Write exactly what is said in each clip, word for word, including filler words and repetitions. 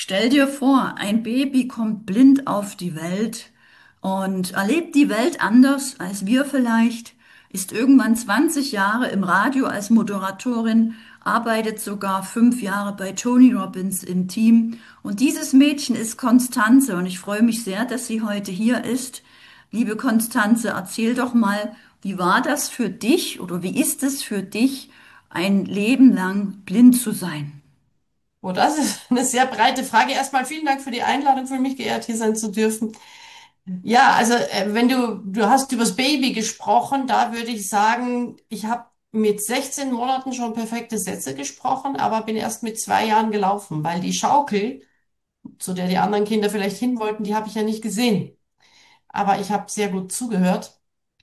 Stell dir vor, ein Baby kommt blind auf die Welt und erlebt die Welt anders als wir vielleicht, ist irgendwann zwanzig Jahre im Radio als Moderatorin, arbeitet sogar fünf Jahre bei Tony Robbins im Team. Und dieses Mädchen ist Konstanze und ich freue mich sehr, dass sie heute hier ist. Liebe Konstanze, erzähl doch mal, wie war das für dich oder wie ist es für dich, ein Leben lang blind zu sein? Oh, das ist eine sehr breite Frage. Erstmal vielen Dank für die Einladung, für mich geehrt, hier sein zu dürfen. Ja, also äh, wenn du, du hast übers Baby gesprochen, da würde ich sagen, ich habe mit sechzehn Monaten schon perfekte Sätze gesprochen, aber bin erst mit zwei Jahren gelaufen, weil die Schaukel, zu der die anderen Kinder vielleicht hin wollten, die habe ich ja nicht gesehen. Aber ich habe sehr gut zugehört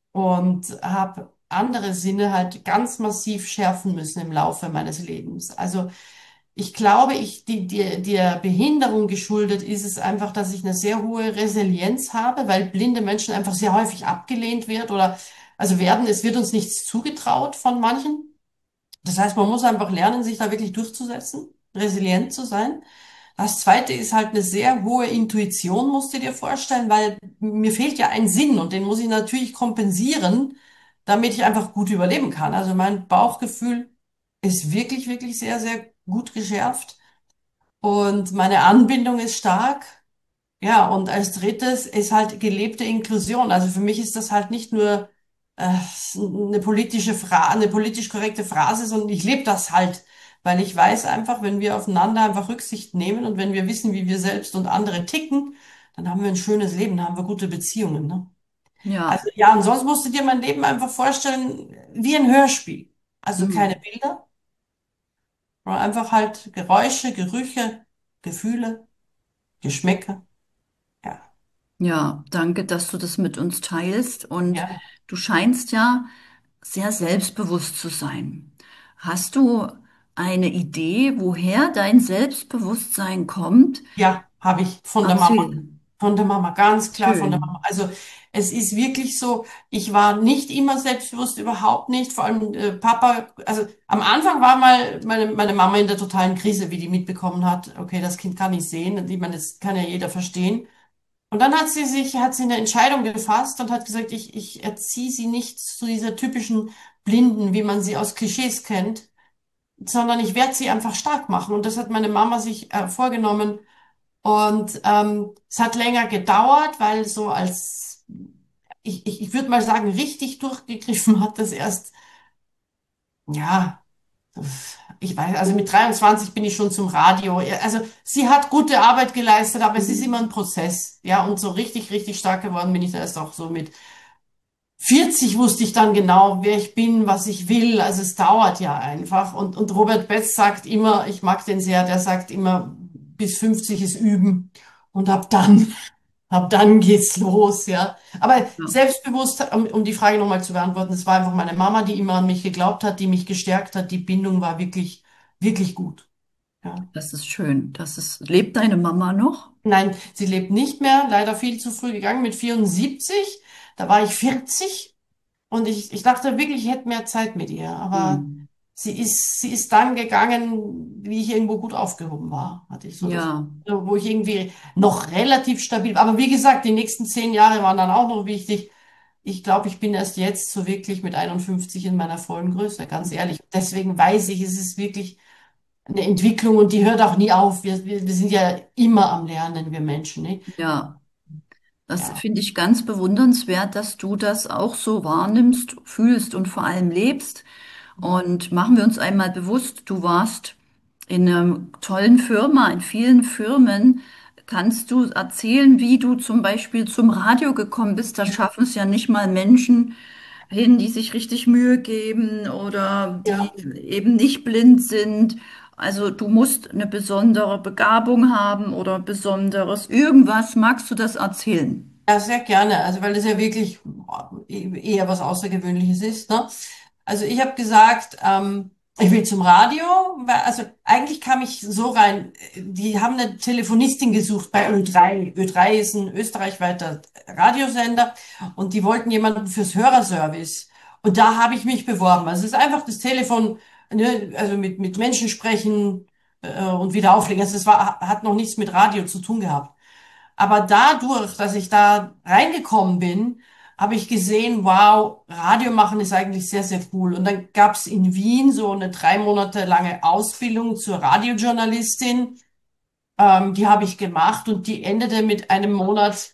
und habe andere Sinne halt ganz massiv schärfen müssen im Laufe meines Lebens. Also ich glaube, ich, die, die, der Behinderung geschuldet ist es einfach, dass ich eine sehr hohe Resilienz habe, weil blinde Menschen einfach sehr häufig abgelehnt wird oder also werden, es wird uns nichts zugetraut von manchen. Das heißt, man muss einfach lernen, sich da wirklich durchzusetzen, resilient zu sein. Das zweite ist halt eine sehr hohe Intuition, musst du dir vorstellen, weil mir fehlt ja ein Sinn und den muss ich natürlich kompensieren, damit ich einfach gut überleben kann. Also mein Bauchgefühl ist wirklich, wirklich sehr, sehr gut geschärft und meine Anbindung ist stark. Ja, und als drittes ist halt gelebte Inklusion. Also für mich ist das halt nicht nur äh, eine politische Fra eine politisch korrekte Phrase, sondern ich lebe das halt, weil ich weiß einfach, wenn wir aufeinander einfach Rücksicht nehmen und wenn wir wissen, wie wir selbst und andere ticken, dann haben wir ein schönes Leben, dann haben wir gute Beziehungen, ne? Also Ja. ja, und sonst musst du dir mein Leben einfach vorstellen wie ein Hörspiel. Also keine Hm. Bilder, sondern einfach halt Geräusche, Gerüche, Gefühle, Geschmäcker. Ja, Ja, danke, dass du das mit uns teilst. Und ja. du scheinst ja sehr selbstbewusst zu sein. Hast du eine Idee, woher dein Selbstbewusstsein kommt? Ja, habe ich von der Mama. Erzähl. Von der Mama, ganz klar von der Mama. Schön. Also es ist wirklich so, ich war nicht immer selbstbewusst, überhaupt nicht. Vor allem äh, Papa, also am Anfang war mal meine, meine Mama in der totalen Krise, wie die mitbekommen hat, okay, das Kind kann nicht sehen. Und ich meine, das kann ja jeder verstehen. Und dann hat sie sich, hat sie eine Entscheidung gefasst und hat gesagt, ich, ich erziehe sie nicht zu dieser typischen Blinden, wie man sie aus Klischees kennt, sondern ich werde sie einfach stark machen. Und das hat meine Mama sich äh, vorgenommen. Und ähm, es hat länger gedauert, weil so als, ich, ich, ich würde mal sagen, richtig durchgegriffen hat das erst, ja, ich weiß, also mit dreiundzwanzig bin ich schon zum Radio. Ja, also sie hat gute Arbeit geleistet, aber es ist immer ein Prozess. Ja, und so richtig, richtig stark geworden bin ich da erst auch so mit vierzig wusste ich dann genau, wer ich bin, was ich will. Also es dauert ja einfach. Und, und Robert Betz sagt immer, ich mag den sehr, der sagt immer, bis fünfzig ist Üben. Und ab dann, ab dann geht's los, ja. Aber Ja, selbstbewusst, um, um die Frage nochmal zu beantworten, es war einfach meine Mama, die immer an mich geglaubt hat, die mich gestärkt hat. Die Bindung war wirklich, wirklich gut. Ja. das ist schön. Das ist, lebt deine Mama noch? Nein, sie lebt nicht mehr, leider viel zu früh gegangen mit vierundsiebzig. Da war ich vierzig. Und ich, ich dachte wirklich, ich hätte mehr Zeit mit ihr. Aber Hm. sie ist, sie ist dann gegangen, wie ich irgendwo gut aufgehoben war, hatte ich so das, Ja, so, wo ich irgendwie noch relativ stabil war. Aber wie gesagt, die nächsten zehn Jahre waren dann auch noch wichtig. Ich glaube, ich bin erst jetzt so wirklich mit einundfünfzig in meiner vollen Größe, ganz ehrlich. Deswegen weiß ich, es ist wirklich eine Entwicklung und die hört auch nie auf. Wir, wir, wir sind ja immer am Lernen, wir Menschen, ne? ja. Das Ja, finde ich ganz bewundernswert, dass du das auch so wahrnimmst, fühlst und vor allem lebst. Und machen wir uns einmal bewusst, du warst in einer tollen Firma, in vielen Firmen. Kannst du erzählen, wie du zum Beispiel zum Radio gekommen bist? Da schaffen es ja nicht mal Menschen hin, die sich richtig Mühe geben oder die ja. eben nicht blind sind. Also du musst eine besondere Begabung haben oder besonderes irgendwas. Magst du das erzählen? Ja, sehr gerne. Also, weil das ja wirklich eher was Außergewöhnliches ist, ne? Also, ich habe gesagt, ähm, ich will zum Radio, weil, also eigentlich kam ich so rein, die haben eine Telefonistin gesucht bei Ö drei. Ö drei ist ein österreichweiter Radiosender und die wollten jemanden fürs Hörerservice. Und da habe ich mich beworben. Also es ist einfach das Telefon, ne, also mit, mit Menschen sprechen, äh, und wieder auflegen. Also es war, hat noch nichts mit Radio zu tun gehabt. Aber dadurch, dass ich da reingekommen bin, habe ich gesehen, wow, Radio machen ist eigentlich sehr, sehr cool. Und dann gab es in Wien so eine drei Monate lange Ausbildung zur Radiojournalistin. Ähm, die habe ich gemacht und die endete mit einem Monat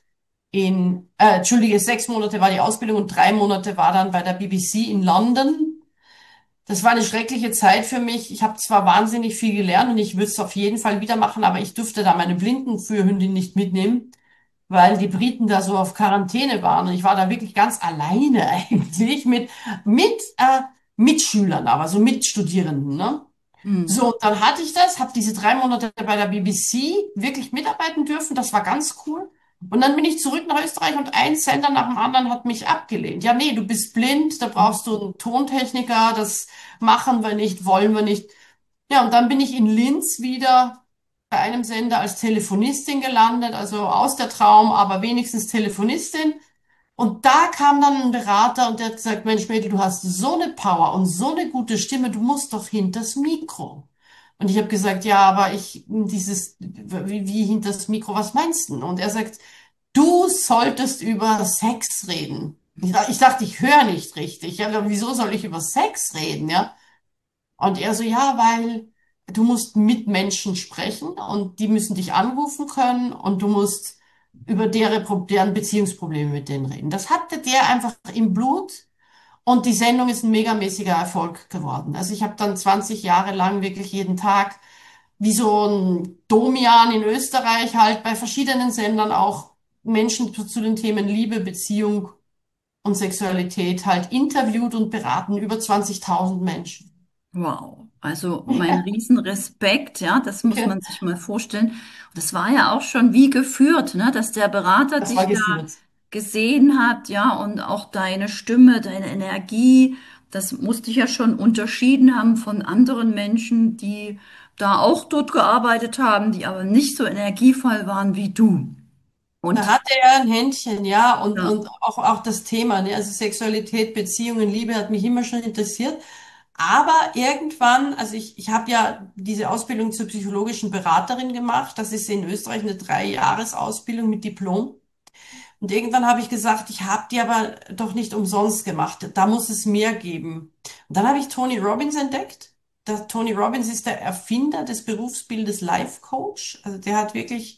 in, äh, Entschuldige, sechs Monate war die Ausbildung und drei Monate war dann bei der B B C in London. Das war eine schreckliche Zeit für mich. Ich habe zwar wahnsinnig viel gelernt und ich würde es auf jeden Fall wieder machen, aber ich durfte da meine Blindenführhündin nicht mitnehmen, weil die Briten da so auf Quarantäne waren. Und ich war da wirklich ganz alleine eigentlich mit, mit äh, Mitschülern, aber so Mitstudierenden, ne? Mhm. So, und dann hatte ich das, habe diese drei Monate bei der B B C wirklich mitarbeiten dürfen. Das war ganz cool. Und dann bin ich zurück nach Österreich und ein Sender nach dem anderen hat mich abgelehnt. Ja, nee, du bist blind, da brauchst du einen Tontechniker, das machen wir nicht, wollen wir nicht. Ja, und dann bin ich in Linz wieder bei einem Sender als Telefonistin gelandet, also aus der Traum, aber wenigstens Telefonistin. Und da kam dann ein Berater und der hat gesagt, Mensch, Mädel, du hast so eine Power und so eine gute Stimme, du musst doch hinters Mikro. Und ich habe gesagt, ja, aber ich, dieses, wie, wie hinters Mikro, was meinst du? Und er sagt, du solltest über Sex reden. Ich, dach- ich dachte, ich höre nicht richtig. Ja, aber wieso soll ich über Sex reden, ja? Und er so, ja, weil du musst mit Menschen sprechen und die müssen dich anrufen können und du musst über deren, Pro- deren Beziehungsprobleme mit denen reden. Das hatte der einfach im Blut und die Sendung ist ein megamäßiger Erfolg geworden. Also ich habe dann zwanzig Jahre lang wirklich jeden Tag wie so ein Domian in Österreich halt bei verschiedenen Sendern auch Menschen zu, zu den Themen Liebe, Beziehung und Sexualität halt interviewt und beraten, über zwanzigtausend Menschen. Wow, also mein Riesenrespekt, ja, das muss Ja. man sich mal vorstellen. Und das war ja auch schon wie geführt, ne, dass der Berater Das war dich da geführt. gesehen hat, ja, und auch deine Stimme, deine Energie, das musste ich ja schon unterschieden haben von anderen Menschen, die da auch dort gearbeitet haben, die aber nicht so energievoll waren wie du. Da Und hatte er ein Händchen, ja, und, ja, und auch, auch das Thema, ne? Also Sexualität, Beziehungen, Liebe hat mich immer schon interessiert. Aber irgendwann, also ich, ich habe ja diese Ausbildung zur psychologischen Beraterin gemacht. Das ist in Österreich eine Drei-Jahres-Ausbildung mit Diplom. Und irgendwann habe ich gesagt, ich habe die aber doch nicht umsonst gemacht. Da muss es mehr geben. Und dann habe ich Tony Robbins entdeckt. Der Tony Robbins ist der Erfinder des Berufsbildes Life Coach. Also der hat wirklich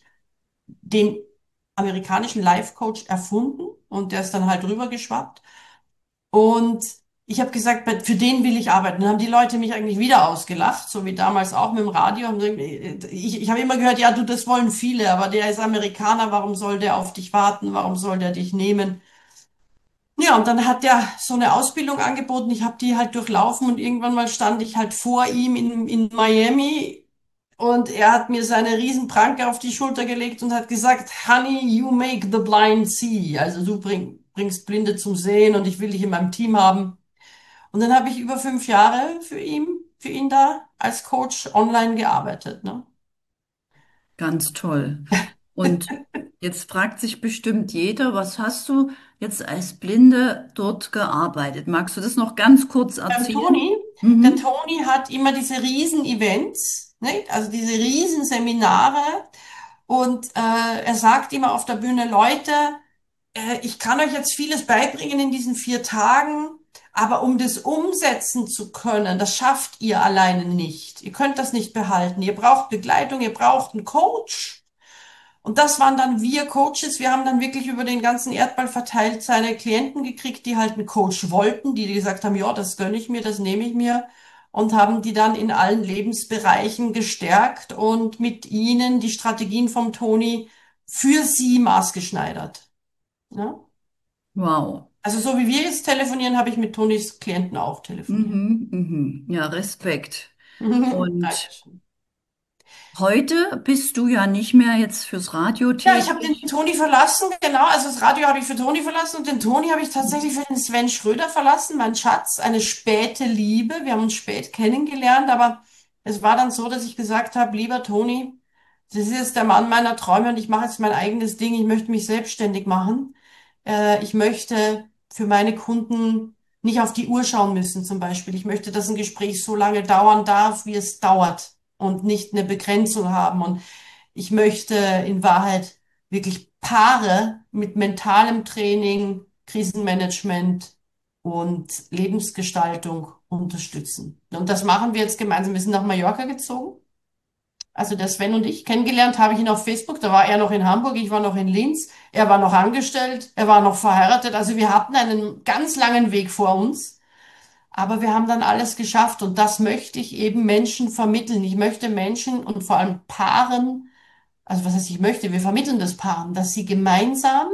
den amerikanischen Life Coach erfunden und der ist dann halt rübergeschwappt. Und ich habe gesagt, bei- für den will ich arbeiten. Dann haben die Leute mich eigentlich wieder ausgelacht, so wie damals auch mit dem Radio. Haben gesagt, Ich, ich habe immer gehört, ja, du, das wollen viele, aber der ist Amerikaner, warum soll der auf dich warten? Warum soll der dich nehmen? Ja, und dann hat der so eine Ausbildung angeboten. Ich habe die halt durchlaufen und irgendwann mal stand ich halt vor ihm in, in Miami und er hat mir seine Riesenpranke auf die Schulter gelegt und hat gesagt, Honey, you make the blind see. Also du bring, bringst Blinde zum Sehen und ich will dich in meinem Team haben. Und dann habe ich über fünf Jahre für ihn, für ihn da als Coach online gearbeitet, ne? ganz toll. Und jetzt fragt sich bestimmt jeder, was hast du jetzt als Blinde dort gearbeitet? Magst du das noch ganz kurz Beim erzählen? Toni, der Mhm. Toni hat immer diese Riesen-Events, ne? Also diese Riesenseminare. Und äh, er sagt immer auf der Bühne, Leute, äh, ich kann euch jetzt vieles beibringen in diesen vier Tagen, aber um das umsetzen zu können, das schafft ihr alleine nicht. Ihr könnt das nicht behalten. Ihr braucht Begleitung, ihr braucht einen Coach. Und das waren dann wir Coaches. Wir haben dann wirklich über den ganzen Erdball verteilt seine Klienten gekriegt, die halt einen Coach wollten, die gesagt haben, ja, das gönne ich mir, das nehme ich mir. Und haben die dann in allen Lebensbereichen gestärkt und mit ihnen die Strategien vom Toni für sie maßgeschneidert. Ja? Wow. Also so wie wir jetzt telefonieren, habe ich mit Tonis Klienten auch telefoniert. Mhm, mhm. Ja, Respekt. Und Dankeschön. heute bist du ja nicht mehr jetzt fürs Radio Ja, ich habe den tätig. Toni verlassen, genau. Also das Radio habe ich für Toni verlassen und den Toni habe ich tatsächlich für den Sven Schröder verlassen, mein Schatz. Eine späte Liebe. Wir haben uns spät kennengelernt, aber es war dann so, dass ich gesagt habe, lieber Toni, das ist jetzt der Mann meiner Träume und ich mache jetzt mein eigenes Ding. Ich möchte mich selbstständig machen. Äh, ich möchte für meine Kunden nicht auf die Uhr schauen müssen, zum Beispiel. Ich möchte, dass ein Gespräch so lange dauern darf, wie es dauert. und nicht eine Begrenzung haben. Und ich möchte in Wahrheit wirklich Paare mit mentalem Training, Krisenmanagement und Lebensgestaltung unterstützen. Und das machen wir jetzt gemeinsam. Wir sind nach Mallorca gezogen. Also der Sven und ich, kennengelernt habe ich ihn auf Facebook. Da war er noch in Hamburg, ich war noch in Linz. Er war noch angestellt, er war noch verheiratet. Also wir hatten einen ganz langen Weg vor uns. Aber wir haben dann alles geschafft und das möchte ich eben Menschen vermitteln. Ich möchte Menschen und vor allem Paaren, also was heißt ich möchte, wir vermitteln das Paaren, dass sie gemeinsam,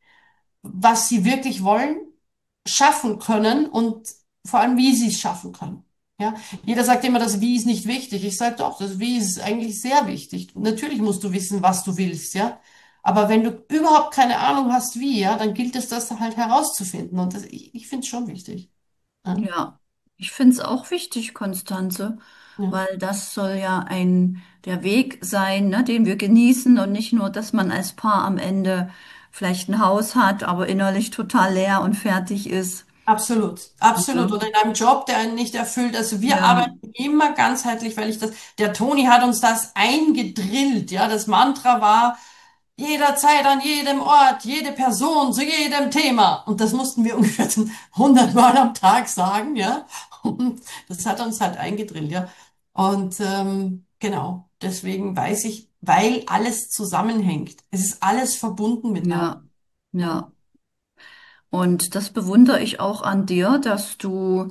was sie wirklich wollen, schaffen können und vor allem, wie sie es schaffen können. Ja, jeder sagt immer, das Wie ist nicht wichtig. Ich sage doch, das Wie ist eigentlich sehr wichtig. Natürlich musst du wissen, was du willst, ja. Aber wenn du überhaupt keine Ahnung hast, wie, ja, dann gilt es, das halt herauszufinden. Und das, ich, ich finde es schon wichtig. Ja. Ja, ich finde es auch wichtig, Konstanze, Ja. weil das soll ja ein der Weg sein, ne, den wir genießen und nicht nur, dass man als Paar am Ende vielleicht ein Haus hat, aber innerlich total leer und fertig ist. Absolut, absolut. Ja, Oder in einem Job, der einen nicht erfüllt. Also wir ja, arbeiten immer ganzheitlich, weil ich das, der Toni hat uns das eingedrillt. Ja, das Mantra war jederzeit, an jedem Ort, jede Person, zu jedem Thema. Und das mussten wir ungefähr hundert Mal am Tag sagen, ja. Und das hat uns halt eingedrillt, ja. Und ähm, genau, deswegen weiß ich, weil alles zusammenhängt. Es ist alles verbunden miteinander. ja, Ja. ja. Und das bewundere ich auch an dir, dass du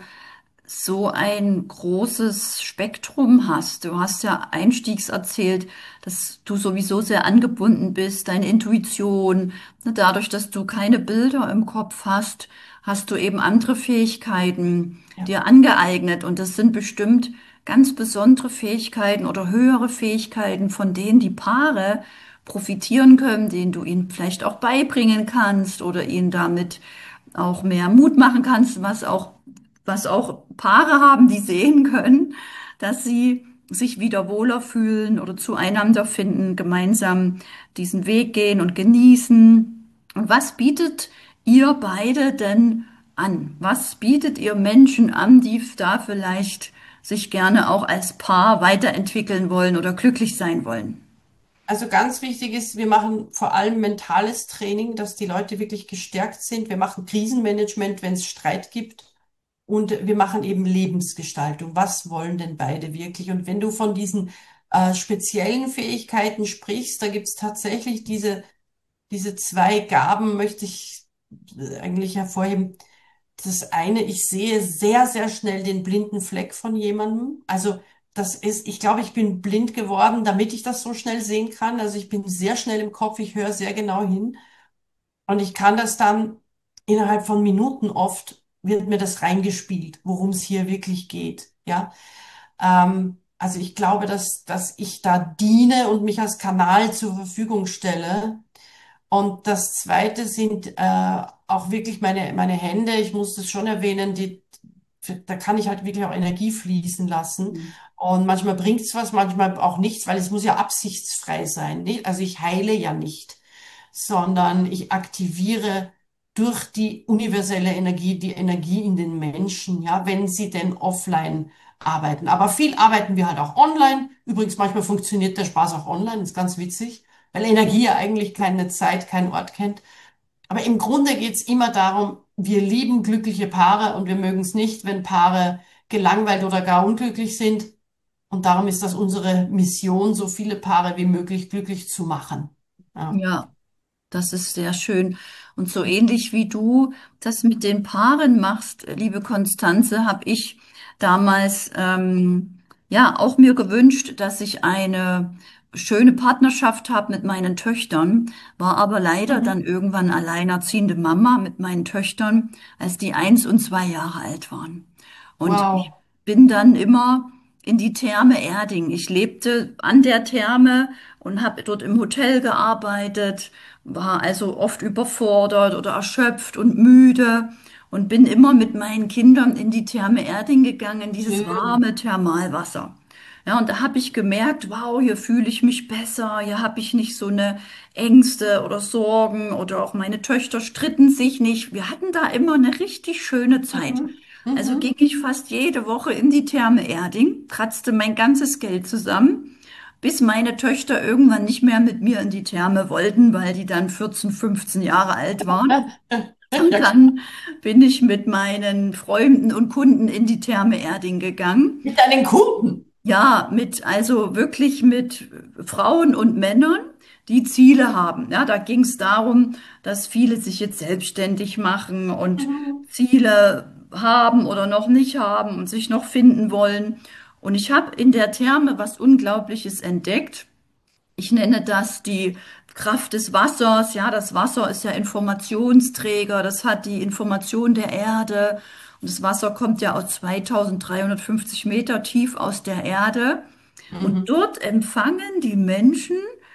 so ein großes Spektrum hast. Du hast ja einstiegs erzählt, dass du sowieso sehr angebunden bist, deine Intuition. Ne, dadurch, dass du keine Bilder im Kopf hast, hast du eben andere Fähigkeiten Ja. dir angeeignet. Und das sind bestimmt ganz besondere Fähigkeiten oder höhere Fähigkeiten, von denen die Paare profitieren können, denen du ihnen vielleicht auch beibringen kannst oder ihnen damit auch mehr Mut machen kannst, was auch was auch Paare haben, die sehen können, dass sie sich wieder wohler fühlen oder zueinander finden, gemeinsam diesen Weg gehen und genießen. Und was bietet ihr beide denn an? Was bietet ihr Menschen an, die da vielleicht sich gerne auch als Paar weiterentwickeln wollen oder glücklich sein wollen? Also ganz wichtig ist, wir machen vor allem mentales Training, dass die Leute wirklich gestärkt sind. Wir machen Krisenmanagement, wenn es Streit gibt. Und wir machen eben Lebensgestaltung. Was wollen denn beide wirklich? Und wenn du von diesen äh, speziellen Fähigkeiten sprichst, da gibt es tatsächlich diese, diese zwei Gaben, möchte ich äh, eigentlich hervorheben. Das eine, ich sehe sehr, sehr schnell den blinden Fleck von jemandem. Also das ist, ich glaube, ich bin blind geworden, damit ich das so schnell sehen kann. Also ich bin sehr schnell im Kopf, ich höre sehr genau hin und ich kann das dann innerhalb von Minuten oft wird mir das reingespielt, worum es hier wirklich geht. Ja, ähm, also ich glaube, dass, dass ich da diene und mich als Kanal zur Verfügung stelle. Und das Zweite sind äh, auch wirklich meine, meine Hände. Ich muss das schon erwähnen, die, da kann ich halt wirklich auch Energie fließen lassen. Und manchmal bringt's was, manchmal auch nichts, weil es muss ja absichtsfrei sein. Nicht? Also ich heile ja nicht, sondern ich aktiviere durch die universelle Energie, die Energie in den Menschen, ja, wenn sie denn offline arbeiten. Aber viel arbeiten wir halt auch online. Übrigens, manchmal funktioniert der Spaß auch online, ist ganz witzig, weil Energie ja eigentlich keine Zeit, keinen Ort kennt. Aber im Grunde geht's immer darum, wir lieben glückliche Paare und wir mögen es nicht, wenn Paare gelangweilt oder gar unglücklich sind. Und darum ist das unsere Mission, so viele Paare wie möglich glücklich zu machen. Ja. Ja. Das ist sehr schön. Und so ähnlich wie du das mit den Paaren machst, liebe Konstanze, habe ich damals ähm, ja auch mir gewünscht, dass ich eine schöne Partnerschaft habe mit meinen Töchtern, war aber leider dann Mhm. irgendwann alleinerziehende Mama mit meinen Töchtern, als die eins und zwei Jahre alt waren. Und ich Wow. bin dann immer in die Therme Erding. Ich lebte an der Therme und habe dort im Hotel gearbeitet, war also oft überfordert oder erschöpft und müde und bin immer mit meinen Kindern in die Therme Erding gegangen, in dieses Schön. warme Thermalwasser. Ja, und da habe ich gemerkt, wow, hier fühle ich mich besser, hier habe ich nicht so eine Ängste oder Sorgen oder auch meine Töchter stritten sich nicht. Wir hatten da immer eine richtig schöne Zeit. Mhm. Also ging Mhm. ich fast jede Woche in die Therme Erding, kratzte mein ganzes Geld zusammen, bis meine Töchter irgendwann nicht mehr mit mir in die Therme wollten, weil die dann vierzehn, fünfzehn Jahre alt waren. Und Ja, dann bin ich mit meinen Freunden und Kunden in die Therme Erding gegangen. mit deinen Kunden. Ja, mit, also wirklich mit Frauen und Männern, die Ziele haben. Ja, da ging es darum, dass viele sich jetzt selbstständig machen und Mhm. Ziele haben oder noch nicht haben und sich noch finden wollen. Und ich habe in der Therme was Unglaubliches entdeckt. Ich nenne das die Kraft des Wassers. Ja, das Wasser ist ja Informationsträger. Das hat die Information der Erde. Und das Wasser kommt ja aus zweitausenddreihundertfünfzig Meter tief aus der Erde. Und Mhm. dort empfangen die Menschen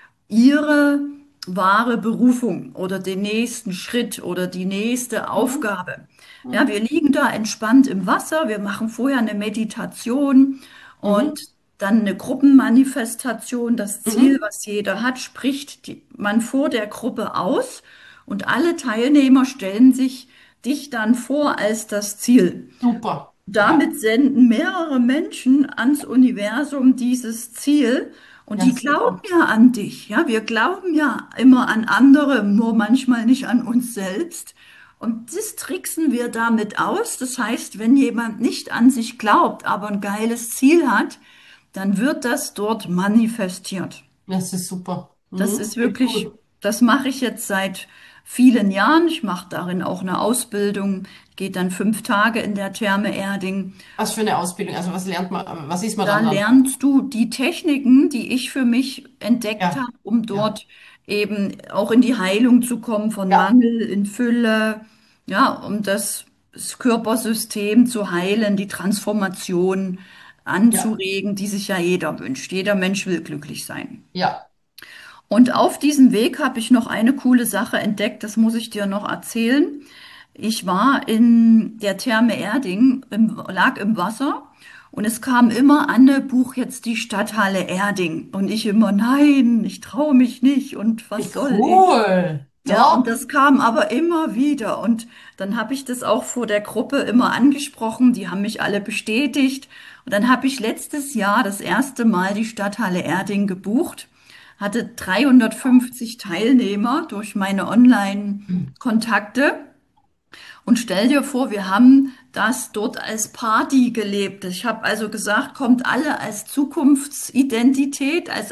ihre wahre Berufung oder den nächsten Schritt oder die nächste Mhm. Aufgabe. Ja, wir Mhm. liegen da entspannt im Wasser, wir machen vorher eine Meditation Mhm. und dann eine Gruppenmanifestation. Das Ziel, Mhm. was jeder hat, spricht die, man vor der Gruppe aus und alle Teilnehmer stellen sich dich dann vor als das Ziel. Super. Ja, Damit senden mehrere Menschen ans Universum dieses Ziel und ja, die glauben super. ja an dich. Ja, wir glauben ja immer an andere, nur manchmal nicht an uns selbst. Und das tricksen wir damit aus. Das heißt, wenn jemand nicht an sich glaubt, aber ein geiles Ziel hat, dann wird das dort manifestiert. Das ist super. Das Mhm. ist Klingt wirklich, cool. das mache ich jetzt seit vielen Jahren. Ich mache darin auch eine Ausbildung, geht dann fünf Tage in der Therme Erding. Was für eine Ausbildung? Also was lernt man, was ist man Da dann dann? lernst du die Techniken, die ich für mich entdeckt habe, Ja, um ja, dort eben auch in die Heilung zu kommen von ja, Mangel in Fülle, ja, um das, das Körpersystem zu heilen, die Transformation ja, anzuregen, die sich ja jeder wünscht. Jeder Mensch will glücklich sein. ja. Und auf diesem Weg habe ich noch eine coole Sache entdeckt, das muss ich dir noch erzählen. Ich war in der Therme Erding, im, lag im Wasser und es kam immer, Anne, buch jetzt die Stadthalle Erding. Und ich immer, nein, ich traue mich nicht und Wie was soll ich? cool. Ja, und Top. das kam aber immer wieder. Und dann habe ich das auch vor der Gruppe immer angesprochen. Die haben mich alle bestätigt. Und dann habe ich letztes Jahr das erste Mal die Stadthalle Erding gebucht, hatte dreihundertfünfzig Teilnehmer durch meine Online-Kontakte. Und stell dir vor, wir haben das dort als Party gelebt. Ich habe also gesagt, kommt alle als Zukunftsidentität, als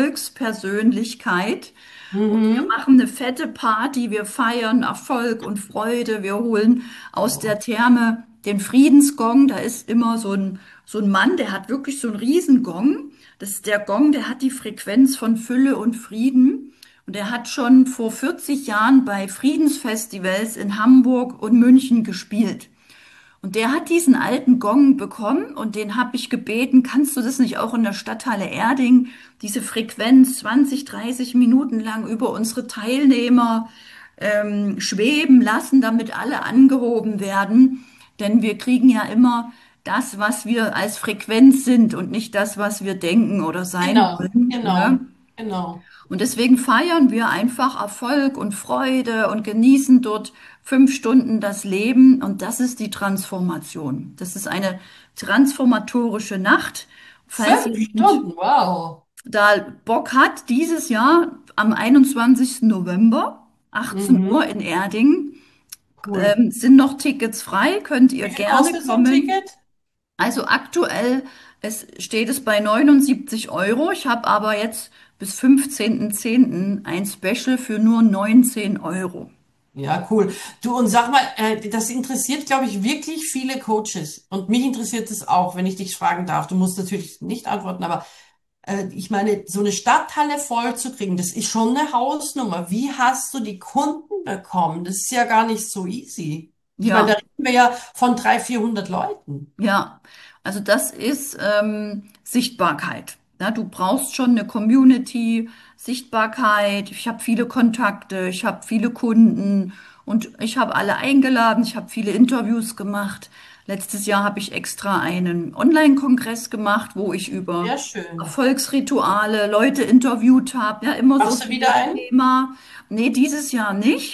Erfolgspersönlichkeit. Und wir Mhm. machen eine fette Party, wir feiern Erfolg und Freude, wir holen aus der Therme den Friedensgong. Da ist immer so ein, so ein Mann, der hat wirklich so einen Riesengong. Das ist der Gong, der hat die Frequenz von Fülle und Frieden. Und er hat schon vor vierzig Jahren bei Friedensfestivals in Hamburg und München gespielt. Und der hat diesen alten Gong bekommen und den habe ich gebeten, kannst du das nicht auch in der Stadthalle Erding, diese Frequenz zwanzig, dreißig Minuten lang über unsere Teilnehmer ähm, schweben lassen, damit alle angehoben werden. Denn wir kriegen ja immer das, was wir als Frequenz sind und nicht das, was wir denken oder sein Genau, wollen. Ne? genau, genau. Und deswegen feiern wir einfach Erfolg und Freude und genießen dort fünf Stunden das Leben. Und das ist die Transformation. Das ist eine transformatorische Nacht. Falls Fünf jemand Stunden, wow. da Bock hat, dieses Jahr am einundzwanzigsten November, achtzehn Uhr Mhm. in Erding, Cool. ähm, sind noch Tickets frei, könnt ihr Wie viel gerne kostet so ein kommen. Ticket? Also aktuell es steht es bei neunundsiebzig Euro. Ich habe aber jetzt bis fünfzehnten zehnten ein Special für nur neunzehn Euro. Ja, cool. Du, und sag mal, äh, das interessiert, glaube ich, wirklich viele Coaches. Und mich interessiert es auch, wenn ich dich fragen darf. Du musst natürlich nicht antworten, aber äh, ich meine, so eine Stadthalle voll zu kriegen, das ist schon eine Hausnummer. Wie hast du die Kunden bekommen? Das ist ja gar nicht so easy. Ich meine, da Ja, reden wir ja von dreihundert, vierhundert Leuten. ja. Also das ist ähm, Sichtbarkeit. Ja, du brauchst schon eine Community, Sichtbarkeit. Ich habe viele Kontakte, ich habe viele Kunden und ich habe alle eingeladen. Ich habe viele Interviews gemacht. Letztes Jahr habe ich extra einen Online-Kongress gemacht, wo ich über Sehr schön. Erfolgsrituale Leute interviewt habe. Ja, immer so Machst du zu wieder dem ein? Thema. Nee, dieses Jahr nicht.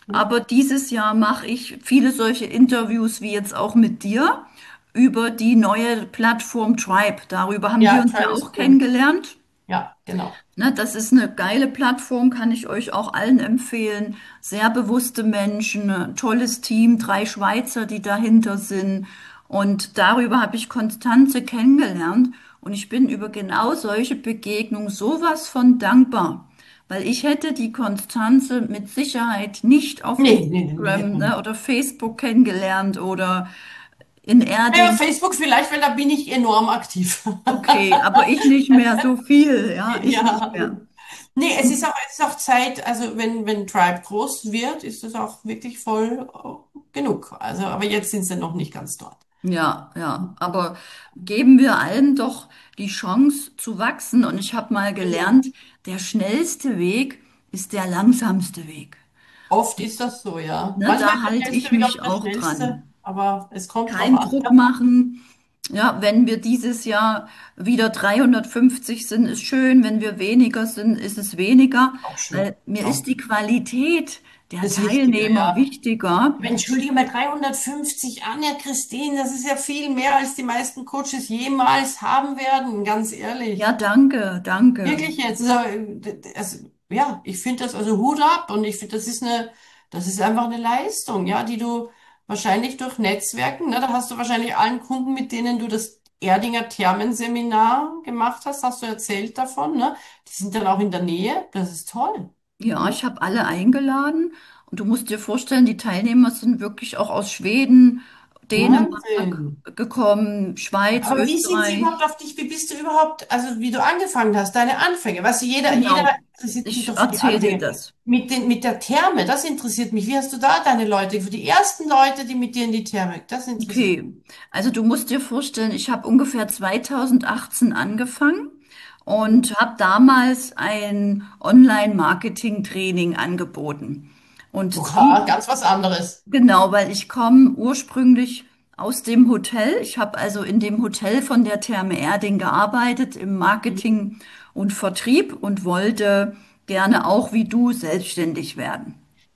aber dieses Jahr mache ich viele solche Interviews wie jetzt auch mit dir über die neue Plattform Tribe. Darüber haben wir Ja, uns ja Tribe is auch cool. kennengelernt. Ja, genau. Ne, das ist eine geile Plattform, kann ich euch auch allen empfehlen. Sehr bewusste Menschen, ein tolles Team, drei Schweizer, die dahinter sind. Und darüber habe ich Konstanze kennengelernt. Und ich bin über genau solche Begegnungen sowas von dankbar. Weil ich hätte die Konstanze mit Sicherheit nicht auf Nee, nee, nee, nee, hätte Instagram, man ne, nicht. oder Facebook kennengelernt oder in Ja, Erding. Facebook vielleicht, weil da bin ich enorm aktiv. Okay, aber ich nicht mehr so viel, ja, ich nicht Ja. mehr. Nee, es ist auch, es ist auch Zeit, also wenn, wenn Tribe groß wird, ist es auch wirklich voll äh, genug. Also, aber jetzt sind sie noch nicht ganz dort. Ja, ja, aber geben wir allen doch die Chance zu wachsen. Und ich habe mal Genau. gelernt, der schnellste Weg ist der langsamste Weg. Oft ist das so, ja. Ne, Manchmal da ist der halte schnellste ich Weg auch mich der auch schnellste, dran. aber es kommt drauf Kein an. Druck Ja, machen. Ja, wenn wir dieses Jahr wieder dreihundertfünfzig sind, ist schön. Wenn wir weniger sind, ist es weniger. auch schön. Weil mir Auch ist die Qualität der das Wichtige, Teilnehmer ja. wichtiger. Aber entschuldige mal, dreihundertfünfzig, Anja Christine, das ist ja viel mehr, als die meisten Coaches jemals haben werden, ganz Ja, ehrlich. danke, danke. Wirklich jetzt. Also, also, ja, ich finde das, also Hut ab und ich finde, das ist eine, das ist einfach eine Leistung, ja, die du wahrscheinlich durch Netzwerken, ne, da hast du wahrscheinlich allen Kunden, mit denen du das Erdinger Thermenseminar gemacht hast, hast du erzählt davon, ne? Die sind dann auch in der Nähe. Das ist toll. Ja, Ne? ich habe alle eingeladen und du musst dir vorstellen, die Teilnehmer sind wirklich auch aus Schweden, Dänemark Wahnsinn. gekommen, Schweiz, Aber wie sind sie überhaupt Österreich. auf dich? Wie bist du überhaupt, also wie du angefangen hast, deine Anfänge? Weißt du, jeder, jeder Genau, interessiert sich ich doch für die erzähle dir Anfänge. das. Mit den, mit der Therme, das interessiert mich. Wie hast du da deine Leute, für die ersten Leute, die mit dir in die Therme, das interessiert mich. Okay, also du musst dir vorstellen, ich habe ungefähr zweitausendachtzehn angefangen und habe damals ein Online-Marketing-Training angeboten. Und Oha, die ganz was anderes. Genau, weil ich komme ursprünglich aus dem Hotel. Ich habe also in dem Hotel von der Therme Erding gearbeitet, im Marketing und Vertrieb und wollte gerne auch wie du selbstständig werden.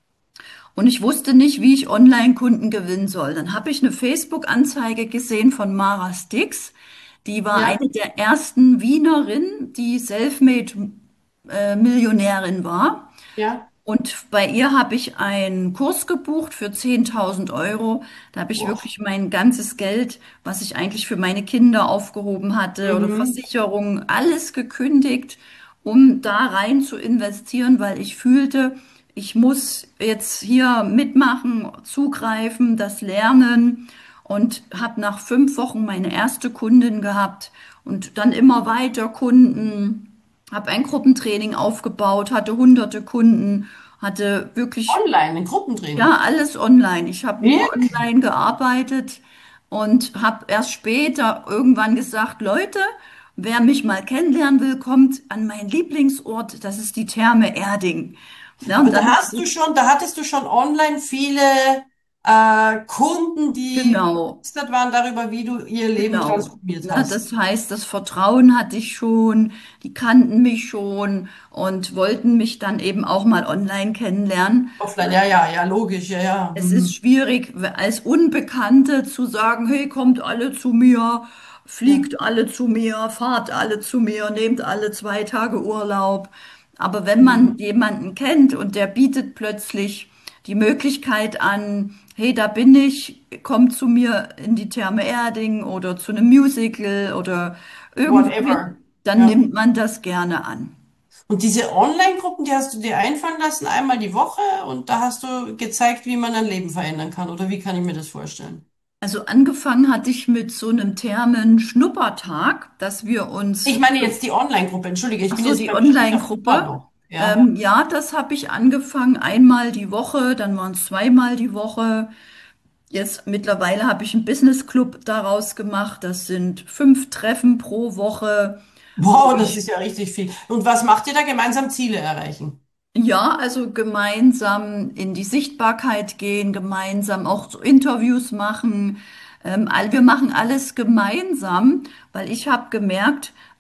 Und ich wusste nicht, wie ich Online-Kunden gewinnen soll. Dann habe ich eine Facebook-Anzeige gesehen von Mara Stix. Die war Ja, eine der ersten Wienerinnen, die Selfmade-Millionärin war. ja. Und bei ihr habe ich einen Kurs gebucht für zehntausend Euro. Da habe ich Boah. wirklich mein ganzes Geld, was ich eigentlich für meine Kinder aufgehoben hatte oder Mhm. Versicherungen, alles gekündigt, um da rein zu investieren, weil ich fühlte, ich muss jetzt hier mitmachen, zugreifen, das lernen und habe nach fünf Wochen meine erste Kundin gehabt und dann immer weiter Kunden. Habe ein Gruppentraining aufgebaut, hatte hunderte Kunden, hatte wirklich, Online, ein Gruppentraining. ja, alles online. Ich habe nur Wirklich? online gearbeitet und habe erst später irgendwann gesagt, Leute, wer mich mal kennenlernen will, kommt an meinen Lieblingsort, das ist die Therme Erding. Ja, und Aber da dann hast habe du ich, schon, da hattest du schon online viele äh, Kunden, die genau. begeistert waren darüber, wie du ihr Leben Genau. transformiert Na, hast. das heißt, das Vertrauen hatte ich schon, die kannten mich schon und wollten mich dann eben auch mal online kennenlernen. Offline, ja, ja, ja, logisch, ja, ja. Es ist Mhm. schwierig, als Unbekannte zu sagen, hey, kommt alle zu mir, Ja. fliegt alle zu mir, fahrt alle zu mir, nehmt alle zwei Tage Urlaub. Aber wenn man Mhm. jemanden kennt und der bietet plötzlich die Möglichkeit an, hey, da bin ich, komm zu mir in die Therme Erding oder zu einem Musical oder irgendwo hin, Whatever. dann Ja. nimmt man das gerne an. Und diese Online-Gruppen, die hast du dir einfallen lassen, einmal die Woche und da hast du gezeigt, wie man ein Leben verändern kann, oder wie kann ich mir das vorstellen? Also angefangen hatte ich mit so einem Thermen-Schnuppertag, dass wir Ich uns, meine jetzt die Online-Gruppe, entschuldige, ich ach bin so, jetzt die beim Schritt davor Online-Gruppe. noch. Ja. Ähm, ja, das habe ich angefangen einmal die Woche, dann waren es zweimal die Woche. Jetzt mittlerweile habe ich einen Business Club daraus gemacht. Das sind fünf Treffen pro Woche, wo Wow, das ich ist ja richtig viel. Und was macht ihr da gemeinsam Ziele erreichen? ja, also gemeinsam in die Sichtbarkeit gehen, gemeinsam auch so Interviews machen. Ähm, all, wir machen alles gemeinsam, weil ich habe gemerkt,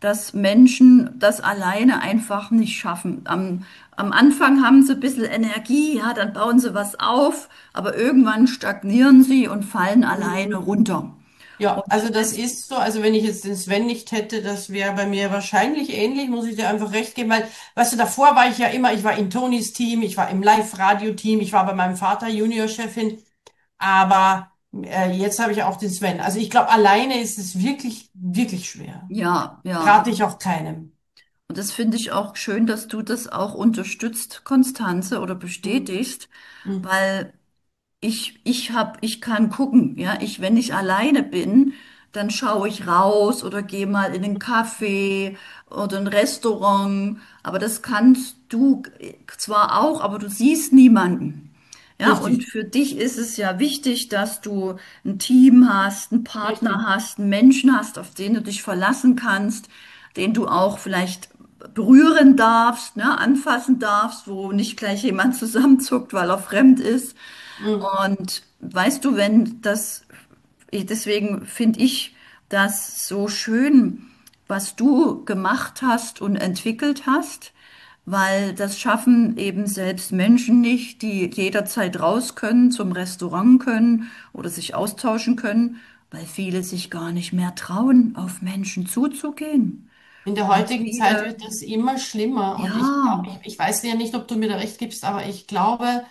dass Menschen das alleine einfach nicht schaffen. Am, am Anfang haben sie ein bisschen Energie, ja, dann bauen sie was auf, aber irgendwann stagnieren sie und fallen alleine Mhm. runter. Ja, Und also das ist so. Also wenn ich jetzt den Sven nicht hätte, das wäre bei mir wahrscheinlich ähnlich, muss ich dir einfach recht geben, weil, weißt du, davor war ich ja immer, ich war in Tonys Team, ich war im Live-Radio-Team, ich war bei meinem Vater Juniorchefin, aber äh, jetzt habe ich auch den Sven. Also ich glaube, alleine ist es wirklich, wirklich schwer. ja, ja. Rate ich auch keinem. Und das finde ich auch schön, dass du das auch unterstützt, Konstanze, oder Mhm. bestätigst, Mhm. weil ich, ich hab, ich kann gucken, ja, ich, wenn ich alleine bin, dann schaue ich raus oder gehe mal in einen Café oder ein Restaurant, aber das kannst du zwar auch, aber du siehst niemanden. Ja, und Richtig, für dich ist es ja wichtig, dass du ein Team hast, einen Partner richtig. hast, einen Menschen hast, auf den du dich verlassen kannst, den du auch vielleicht berühren darfst, ne, anfassen darfst, wo nicht gleich jemand zusammenzuckt, weil er fremd ist. Mhm. Und weißt du, wenn das, deswegen finde ich das so schön, was du gemacht hast und entwickelt hast, weil das schaffen eben selbst Menschen nicht, die jederzeit raus können, zum Restaurant können oder sich austauschen können, weil viele sich gar nicht mehr trauen, auf Menschen zuzugehen. In der Und heutigen Zeit viele, wird es immer schlimmer und ich glaube, ja, ich, ich weiß ja nicht, ob du mir da recht gibst, aber ich glaube,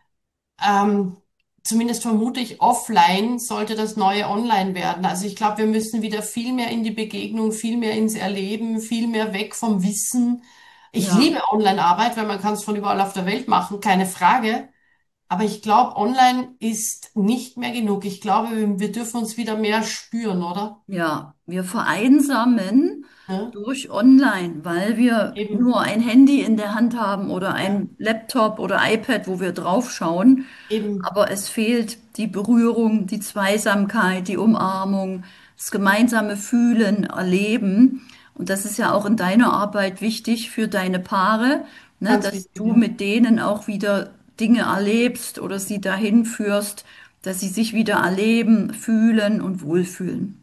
Ähm, zumindest vermute ich, offline sollte das neue online werden. Also ich glaube, wir müssen wieder viel mehr in die Begegnung, viel mehr ins Erleben, viel mehr weg vom Wissen. Ich ja, liebe Online-Arbeit, weil man kann es von überall auf der Welt machen, keine Frage. Aber ich glaube, online ist nicht mehr genug. Ich glaube, wir, wir dürfen uns wieder mehr spüren, oder? ja, wir vereinsamen Ja, durch Online, weil wir eben, nur ein Handy in der Hand haben oder ja, ein Laptop oder iPad, wo wir draufschauen. eben, Aber es fehlt die Berührung, die Zweisamkeit, die Umarmung, das gemeinsame Fühlen, Erleben. Und das ist ja auch in deiner Arbeit wichtig für deine Paare, ne, ganz dass wichtig, du ja. mit denen auch wieder Dinge erlebst oder sie dahin führst, dass sie sich wieder erleben, fühlen und wohlfühlen.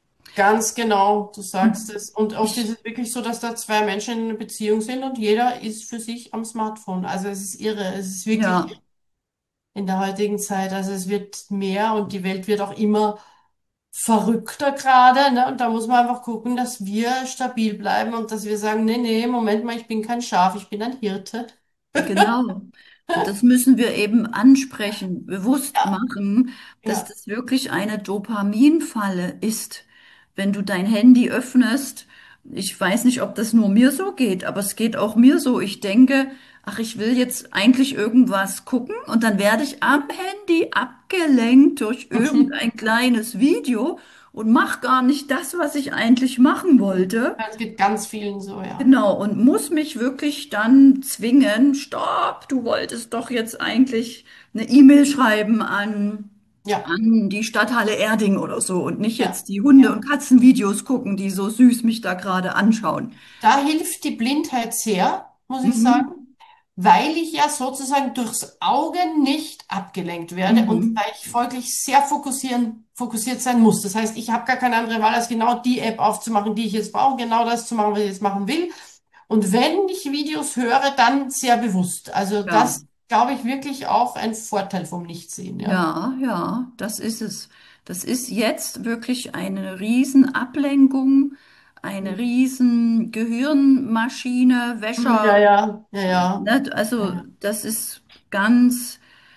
Ganz genau, du sagst Und es. Und oft ist ich, es wirklich so, dass da zwei Menschen in einer Beziehung sind und jeder ist für sich am Smartphone. Also es ist irre. Es ist wirklich ja, in der heutigen Zeit, also es wird mehr und die Welt wird auch immer verrückter gerade, ne? Und da muss man einfach gucken, dass wir stabil bleiben und dass wir sagen, nee, nee, Moment mal, ich bin kein Schaf, ich bin ein Hirte. genau. Und das müssen wir eben ansprechen, bewusst Ja, machen, dass ja. das wirklich eine Dopaminfalle ist. Wenn du dein Handy öffnest, ich weiß nicht, ob das nur mir so geht, aber es geht auch mir so. Ich denke, ach, ich will jetzt eigentlich irgendwas gucken und dann werde ich am Handy abgelenkt durch irgendein kleines Video und mache gar nicht das, was ich eigentlich machen wollte. Es geht ganz vielen so, ja. Genau, und muss mich wirklich dann zwingen, stopp, du wolltest doch jetzt eigentlich eine E-Mail schreiben an, Ja, an die Stadthalle Erding oder so und nicht ja, jetzt die Hunde- und ja. Katzenvideos gucken, die so süß mich da gerade anschauen. Da hilft die Blindheit sehr, muss ich Mhm, sagen, weil ich ja sozusagen durchs Auge nicht abgelenkt werde und mhm, weil ich folglich sehr fokussieren, fokussiert sein muss. Das heißt, ich habe gar keine andere Wahl, als genau die App aufzumachen, die ich jetzt brauche, genau das zu machen, was ich jetzt machen will. Und wenn ich Videos höre, dann sehr bewusst. Also ja, das glaube ich wirklich auch ein Vorteil vom Nichtsehen, ja. ja, ja, das ist es. Das ist jetzt wirklich eine Riesenablenkung, eine riesen Gehirnmaschine, Hm, ja, Wäscher, ja, ja, ja. ne? Also Ja. das ist ganz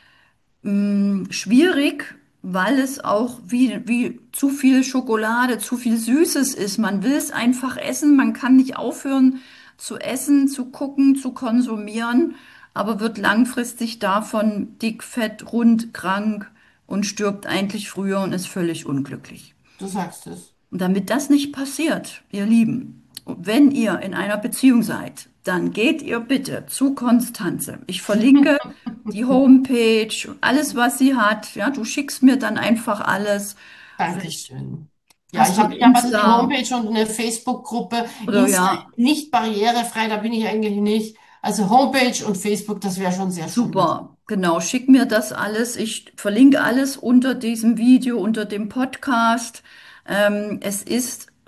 mh, schwierig, weil es auch wie, wie zu viel Schokolade, zu viel Süßes ist. Man will es einfach essen, man kann nicht aufhören zu essen, zu gucken, zu konsumieren, aber wird langfristig davon dick, fett, rund, krank und stirbt eigentlich früher und ist völlig unglücklich. Du sagst es. Und damit das nicht passiert, ihr Lieben, wenn ihr in einer Beziehung seid, dann geht ihr bitte zu Konstanze. Ich verlinke die Homepage, alles, was sie hat. Ja, du schickst mir dann einfach alles. Vielleicht Dankeschön. Ja, hast ich du ein habe ich hab also die Insta Homepage und eine Facebook-Gruppe. oder Insta ja, ist nicht barrierefrei, da bin ich eigentlich nicht. Also Homepage und Facebook, das wäre schon sehr schön. super. Genau, schick mir das alles. Ich verlinke alles unter diesem Video, unter dem Podcast. Ähm, es ist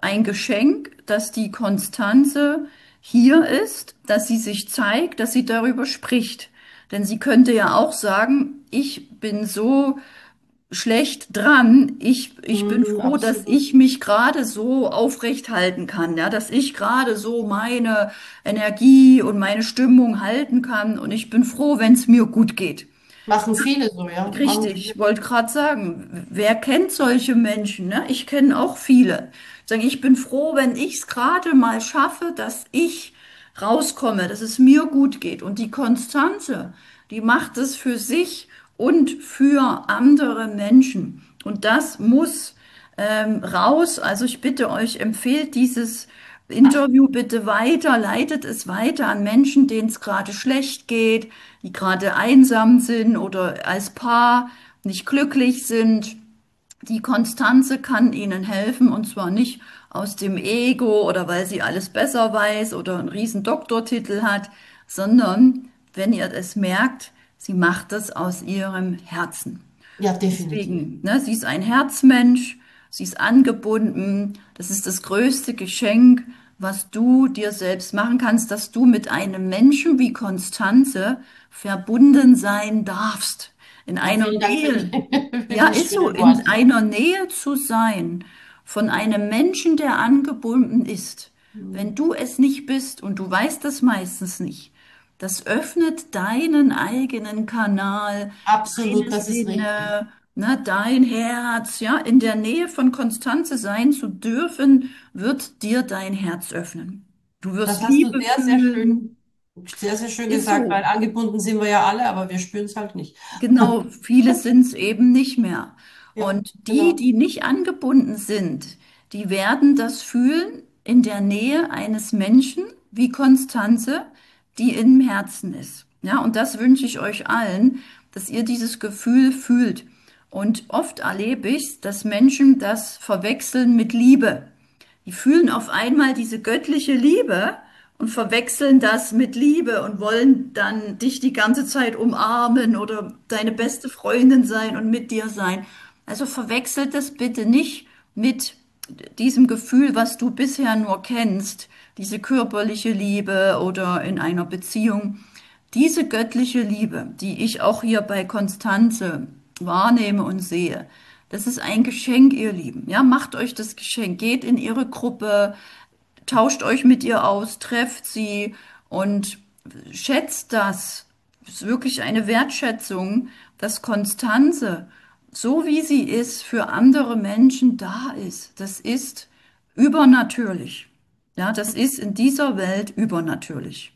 ein Geschenk, dass die Konstanze hier ist, dass sie sich zeigt, dass sie darüber spricht. Denn sie könnte ja auch sagen, ich bin so schlecht dran. Ich, ich bin Mhm, froh, dass absolut. ich mich gerade so aufrecht halten kann, ja, dass ich gerade so meine Energie und meine Stimmung halten kann. Und ich bin froh, wenn es mir gut geht. Machen viele so, ja. Machen Richtig, viele. ich wollte gerade sagen, wer kennt solche Menschen, ne? Ich kenne auch viele. Sagen, ich bin froh, wenn ich es gerade mal schaffe, dass ich rauskomme, dass es mir gut geht. Und die Konstanze, die macht es für sich und für andere Menschen. Und das muss ähm, raus. Also ich bitte euch, empfehlt dieses Interview bitte weiter, leitet es weiter an Menschen, denen es gerade schlecht geht, die gerade einsam sind oder als Paar nicht glücklich sind. Die Konstanze kann ihnen helfen und zwar nicht aus dem Ego oder weil sie alles besser weiß oder einen riesen Doktortitel hat, sondern wenn ihr es merkt, sie macht es aus ihrem Herzen. Ja, definitiv. Deswegen, ne, sie ist ein Herzmensch, sie ist angebunden. Das ist das größte Geschenk, was du dir selbst machen kannst, dass du mit einem Menschen wie Konstanze verbunden sein darfst. In Ja, einer vielen Dank für Nähe. die, für Ja, die ist so, schönen in Worte. einer Nähe zu sein von einem Menschen, der angebunden ist. Wenn Mhm. du es nicht bist und du weißt das meistens nicht, das öffnet deinen eigenen Kanal, Absolut, deine das ist richtig. Sinne, ne, dein Herz, ja, in der Nähe von Konstanze sein zu dürfen, wird dir dein Herz öffnen. Du wirst Das hast du Liebe sehr, sehr fühlen. schön, sehr, sehr schön Ist gesagt, weil so. angebunden sind wir ja alle, aber wir spüren es halt nicht. Genau, viele sind es eben nicht mehr. Ja, Und die, genau. die nicht angebunden sind, die werden das fühlen in der Nähe eines Menschen wie Konstanze, die im Herzen ist. Ja, und das wünsche ich euch allen, dass ihr dieses Gefühl fühlt. Und oft erlebe ich, dass Menschen das verwechseln mit Liebe. Die fühlen auf einmal diese göttliche Liebe und verwechseln das mit Liebe und wollen dann dich die ganze Zeit umarmen oder deine beste Freundin sein und mit dir sein. Also verwechselt das bitte nicht mit diesem Gefühl, was du bisher nur kennst, diese körperliche Liebe oder in einer Beziehung. Diese göttliche Liebe, die ich auch hier bei Konstanze wahrnehme und sehe, das ist ein Geschenk, ihr Lieben. Ja, macht euch das Geschenk, geht in ihre Gruppe, tauscht euch mit ihr aus, trefft sie und schätzt das. Es ist wirklich eine Wertschätzung, dass Konstanze, so wie sie ist, für andere Menschen da ist. Das ist übernatürlich. Ja, das ist in dieser Welt übernatürlich.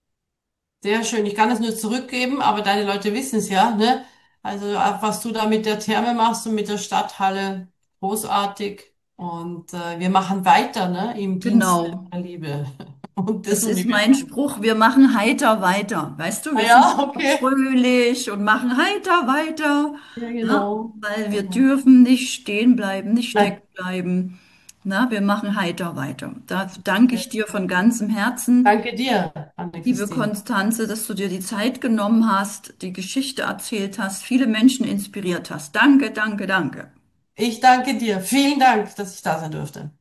Sehr schön. Ich kann es nur zurückgeben, aber deine Leute wissen es ja, ne? Also auch was du da mit der Therme machst und mit der Stadthalle, großartig. Und äh, wir machen weiter, ne? Im Dienste Genau. der Liebe und des Das ist mein Universums. Spruch, wir machen heiter weiter. Weißt du, Ah wir sind ja, immer okay. fröhlich und machen heiter weiter, Ja, ja, genau. weil wir Genau. dürfen nicht stehen bleiben, nicht stecken Nein. bleiben. Na, wir machen heiter weiter. Da danke ich dir von ganzem Herzen, Danke dir, liebe Anne-Christine. Konstanze, dass du dir die Zeit genommen hast, die Geschichte erzählt hast, viele Menschen inspiriert hast. Danke, danke, danke. Ich danke dir. Vielen Dank, dass ich da sein durfte.